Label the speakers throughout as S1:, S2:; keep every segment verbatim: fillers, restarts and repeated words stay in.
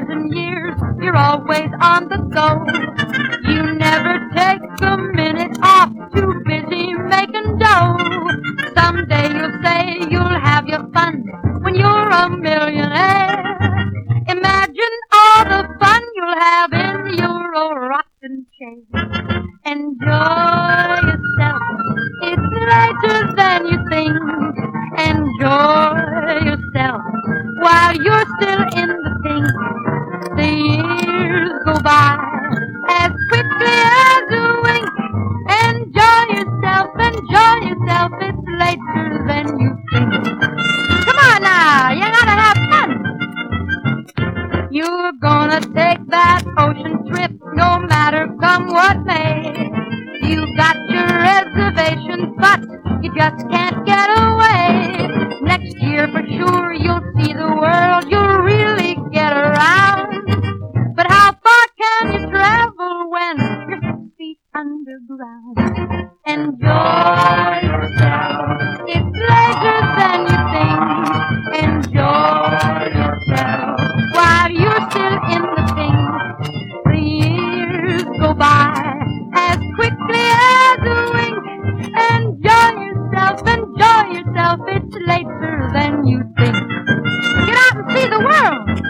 S1: and years, you're always on the go. You never take a minute off, too busy making dough. Someday you'll say you'll have your fun when you're a millionaire. Imagine all the fun you'll have in your old rocking chair. Enjoy yourself, it's later than you think. Enjoy yourself while you're still in the pink. The years go by as quickly as a wink. Enjoy yourself, enjoy yourself, it's later than you think. Come on now, you gotta have fun. You're gonna take that ocean trip no matter come what may. You got your reservations, but you just can't get away. Next year for sure you'll see the world, you'll really get around. But how far can you travel when you're six feet underground? Enjoy yourself, it's later than you think. Enjoy yourself while you're still in the pink. The years go by as quickly as a wink. Enjoy yourself, enjoy yourself, it's later than you think. Get out and see the world.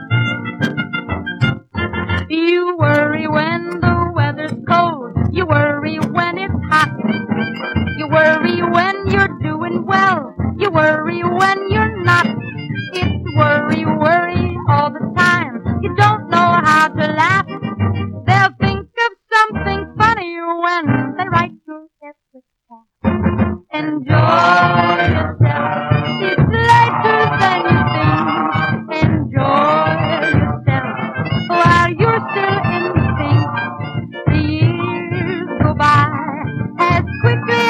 S1: You worry when the weather's cold, you worry when it's hot. You worry when you're doing well, you worry when you're not. It's worry, worry all the time, you don't know how to laugh. They'll think of something funny when they write your epitaph. Enjoy yourself, it's later than you think. Enjoy yourself while you're still in the pink. The years go by as quickly